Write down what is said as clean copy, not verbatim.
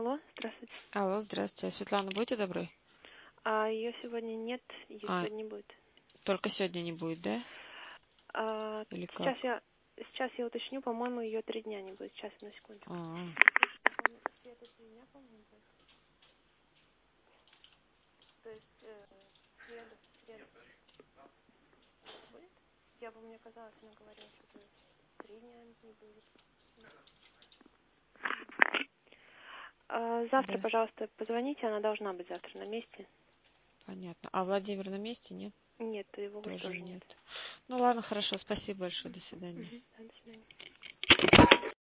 Алло, здравствуйте. Алло, здравствуйте. Светлана, будьте добры? Ее сегодня нет, ее сегодня не будет. Только сегодня не будет, да? Или как? Сейчас я уточню, по-моему, ее 3 дня не будет. Сейчас, на секунду. Это 3 дня, по-моему, будет. То есть, среда будет? Мне казалось, она говорила, что 3 дня не будет. Завтра, Да. пожалуйста, позвоните, она должна быть завтра на месте. Понятно. А Владимир на месте, нет? Нет, его Тоже тоже нет. нет. Ну ладно, хорошо. Спасибо большое. До свидания. До свидания.